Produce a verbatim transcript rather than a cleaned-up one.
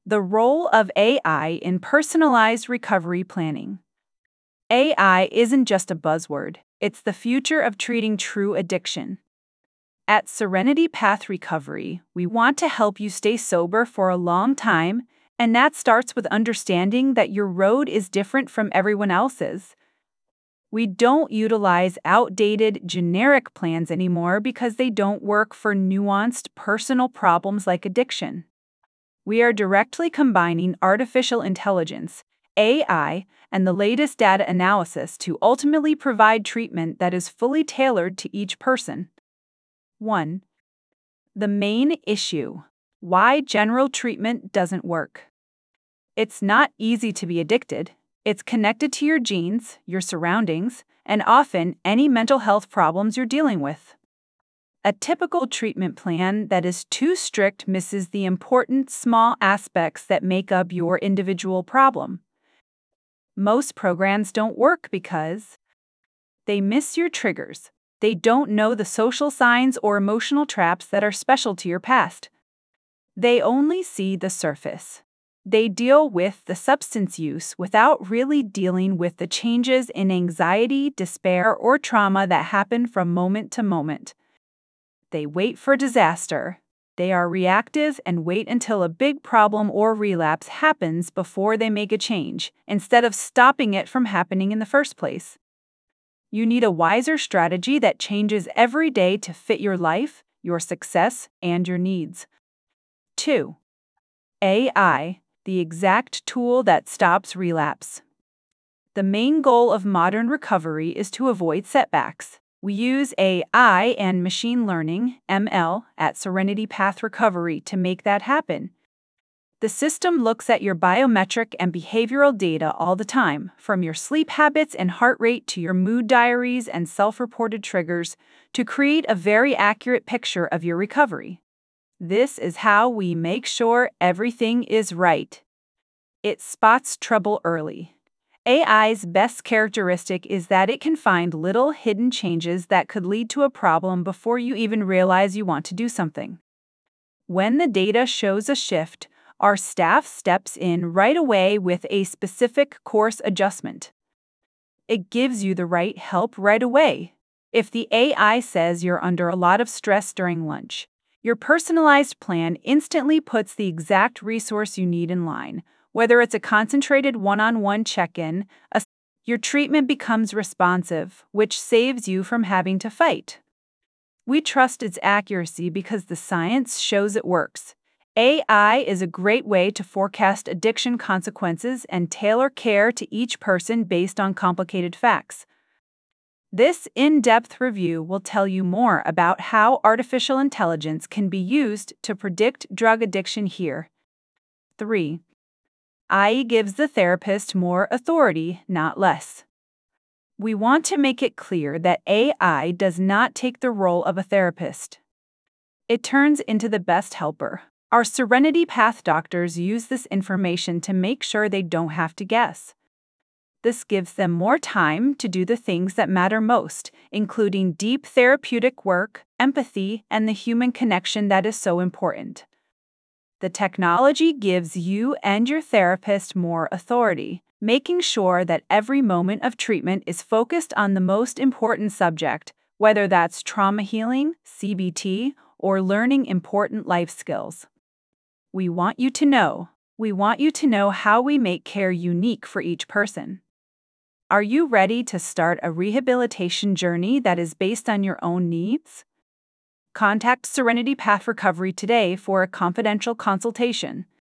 The role of A I in personalized recovery planning. A I isn't just a buzzword, it's the future of treating true addiction. At Serenity Path Recovery, we want to help you stay sober for a long time, and that starts with understanding that your road is different from everyone else's. We don't utilize outdated, generic plans anymore because they don't work for nuanced, personal problems like addiction. We are directly combining artificial intelligence, A I, and the latest data analysis to ultimately provide treatment that is fully tailored to each person. one. The main issue: why general treatment doesn't work. It's not easy to be addicted. It's connected to your genes, your surroundings, and often any mental health problems you're dealing with. A typical treatment plan that is too strict misses the important small aspects that make up your individual problem. Most programs don't work because they miss your triggers. They don't know the social signs or emotional traps that are special to your past. They only see the surface. They deal with the substance use without really dealing with the changes in anxiety, despair, or trauma that happen from moment to moment. They wait for disaster. They are reactive and wait until a big problem or relapse happens before they make a change, instead of stopping it from happening in the first place. You need a wiser strategy that changes every day to fit your life, your success, and your needs. two. A I, the exact tool that stops relapse. The main goal of modern recovery is to avoid setbacks. We use A I and machine learning, M L, at Serenity Path Recovery to make that happen. The system looks at your biometric and behavioral data all the time, from your sleep habits and heart rate to your mood diaries and self-reported triggers, to create a very accurate picture of your recovery. This is how we make sure everything is right. It spots trouble early. A I's best characteristic is that it can find little hidden changes that could lead to a problem before you even realize you want to do something. When the data shows a shift, our staff steps in right away with a specific course adjustment. It gives you the right help right away. If the A I says you're under a lot of stress during lunch, your personalized plan instantly puts the exact resource you need in line. Whether it's a concentrated one-on-one check-in, a, your treatment becomes responsive, which saves you from having to fight. We trust its accuracy because the science shows it works. A I is a great way to forecast addiction consequences and tailor care to each person based on complicated facts. This in-depth review will tell you more about how artificial intelligence can be used to predict drug addiction here. three. A I gives the therapist more authority, not less. We want to make it clear that A I does not take the role of a therapist. It turns into the best helper. Our Serenity Path doctors use this information to make sure they don't have to guess. This gives them more time to do the things that matter most, including deep therapeutic work, empathy, and the human connection that is so important. The technology gives you and your therapist more authority, making sure that every moment of treatment is focused on the most important subject, whether that's trauma healing, C B T, or learning important life skills. We want you to know. We want you to know how we make care unique for each person. Are you ready to start a rehabilitation journey that is based on your own needs? Contact Serenity Path Recovery today for a confidential consultation.